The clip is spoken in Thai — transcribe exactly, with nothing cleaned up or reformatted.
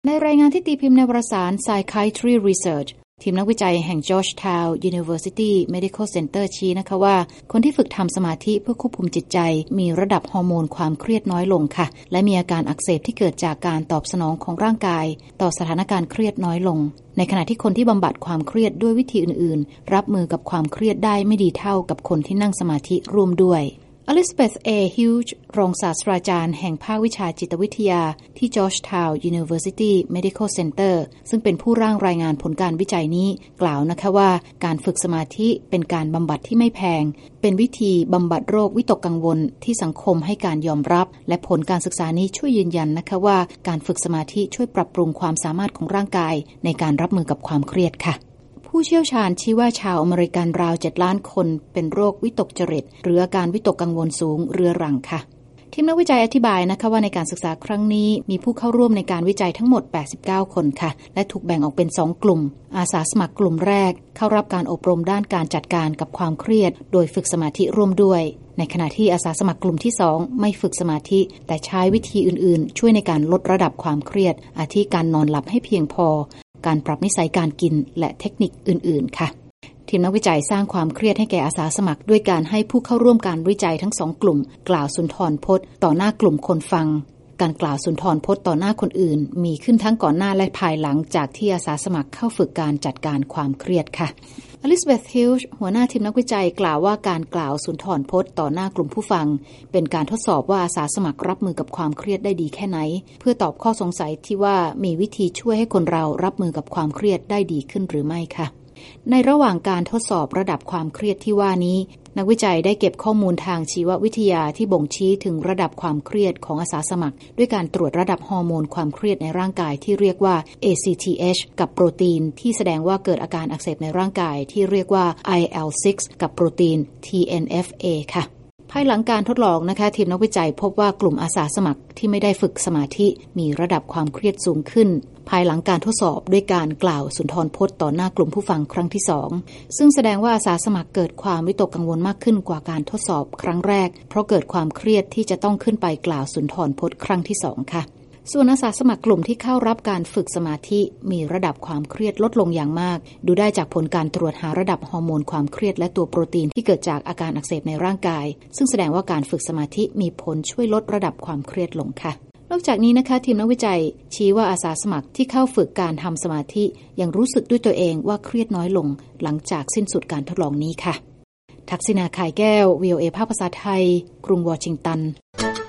ในรายงานที่ตีพิมพ์ในวารสาร Psychiatry Research ทีมนักวิจัยแห่ง Georgetown University Medical Center ชี้นะคะว่าคนที่ฝึกทำสมาธิเพื่อควบคุมจิตใจมีระดับฮอร์โมนความเครียดน้อยลงค่ะและมีอาการอักเสบที่เกิดจากการตอบสนองของร่างกายต่อสถานการณ์เครียดน้อยลงในขณะที่คนที่บำบัดความเครียดด้วยวิธีอื่นๆรับมือกับความเครียดได้ไม่ดีเท่ากับคนที่นั่งสมาธิร่วมด้วยElizabeth A. Hughes รองศาสตราจารย์แห่งภาควิชาจิตวิทยาที่ Georgetown University Medical Center ซึ่งเป็นผู้ร่างรายงานผลการวิจัยนี้กล่าวนะคะว่าการฝึกสมาธิเป็นการบำบัดที่ไม่แพงเป็นวิธีบำบัดโรควิตกกังวลที่สังคมให้การยอมรับและผลการศึกษานี้ช่วยยืนยันนะคะว่าการฝึกสมาธิช่วยปรับปรุงความสามารถของร่างกายในการรับมือกับความเครียดค่ะผู้เชี่ยวชาญชี้ว่าชาวอเมริกันราวเจ็ดล้านคนเป็นโรควิตกจริตหรืออาการวิตกกังวลสูงเรื้อรังค่ะทีมนักวิจัยอธิบายนะคะว่าในการศึกษาครั้งนี้มีผู้เข้าร่วมในการวิจัยทั้งหมดแปดสิบเก้าคนค่ะและถูกแบ่งออกเป็นสองกลุ่มอาสาสมัครกลุ่มแรกเข้ารับการอบรมด้านการจัดการกับความเครียดโดยฝึกสมาธิร่วมด้วยในขณะที่อาสาสมัครกลุ่มที่สองไม่ฝึกสมาธิแต่ใช้วิธีอื่นๆช่วยในการลดระดับความเครียดอาทิการนอนหลับให้เพียงพอการปรับนิสัยการกินและเทคนิคอื่นๆค่ะทีมนักวิจัยสร้างความเครียดให้แก่อาสาสมัครด้วยการให้ผู้เข้าร่วมการวิจัยทั้งสองกลุ่มกล่าวสุนทรพจน์ต่อหน้ากลุ่มคนฟังการกล่าวสุนทรพจน์ต่อหน้าคนอื่นมีขึ้นทั้งก่อนหน้าและภายหลังจากที่อาสาสมัครเข้าฝึกการจัดการความเครียดค่ะ Elizabeth Hughes หัวหน้าทีมนักวิจัยกล่าวว่าการกล่าวสุนทรพจน์ต่อหน้ากลุ่มผู้ฟังเป็นการทดสอบว่าอาสาสมัครรับมือกับความเครียดได้ดีแค่ไหนเพื่อตอบข้อสงสัยที่ว่ามีวิธีช่วยให้คนเรารับมือกับความเครียดได้ดีขึ้นหรือไม่ค่ะในระหว่างการทดสอบระดับความเครียดที่ว่านี้นักวิจัยได้เก็บข้อมูลทางชีววิทยาที่บ่งชี้ถึงระดับความเครียดของอาสาสมัครด้วยการตรวจระดับฮอร์โมนความเครียดในร่างกายที่เรียกว่า เอ ซี ที เอช กับโปรตีนที่แสดงว่าเกิดอาการอักเสบในร่างกายที่เรียกว่า ไอ แอล ซิกซ์ กับโปรตีน ที เอ็น เอฟ เอ ค่ะภายหลังการทดลองนะคะทีมนักวิจัยพบว่ากลุ่มอาสาสมัครที่ไม่ได้ฝึกสมาธิมีระดับความเครียดสูงขึ้นภายหลังการทดสอบด้วยการกล่าวสุนทรพจน์ต่อหน้ากลุ่มผู้ฟังครั้งที่สองซึ่งแสดงว่าอาสาสมัครเกิดความวิตกกังวลมากขึ้นกว่าการทดสอบครั้งแรกเพราะเกิดความเครียดที่จะต้องขึ้นไปกล่าวสุนทรพจน์ครั้งที่สองค่ะส่วนอาสาสมัครกลุ่มที่เข้ารับการฝึกสมาธิมีระดับความเครียดลดลงอย่างมากดูได้จากผลการตรวจหาระดับฮอร์โมนความเครียดและตัวโปรตีนที่เกิดจากอาการอักเสบในร่างกายซึ่งแสดงว่าการฝึกสมาธิมีผลช่วยลดระดับความเครียดลงค่ะนอกจากนี้นะคะทีมนักวิจัยชี้ว่าอาสาสมัครที่เข้าฝึกการทำสมาธิยังรู้สึกด้วยตัวเองว่าเครียดน้อยลงหลังจากสิ้นสุดการทดลองนี้ค่ะทักษิณา ข่ายแก้ว วี โอ เอ ภาคภาษาไทยกรุงวอชิงตัน